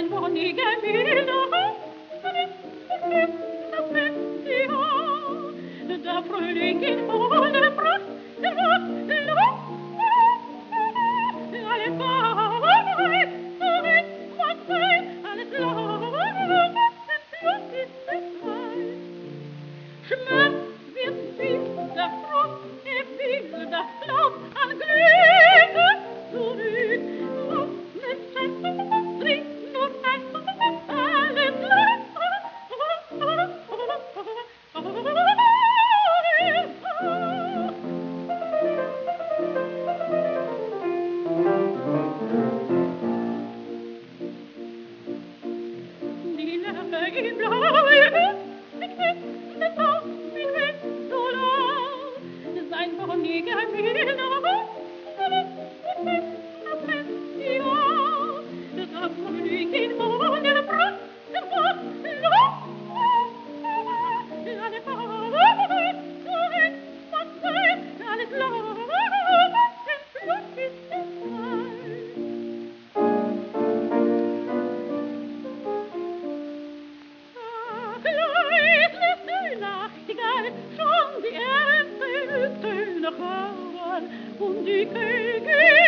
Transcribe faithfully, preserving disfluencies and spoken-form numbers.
sein wonnige Mühle, das ist die Haar, der Frühling in voller Pracht, alles war, was sei, alles lau, ist es weiß. Schmerz wird süß, der Frost, er will das Laub an Glück zurück. Mit Schätzen trinkt nur ein alles die Lampe in Blau, sein wonniger Mühle, das Festival, der Frühling in voller Pracht, alle Farben, was sei, alles Laub, entflott ist es Wald. Leise Nachtigall, schon die erste Töne hören und die Königin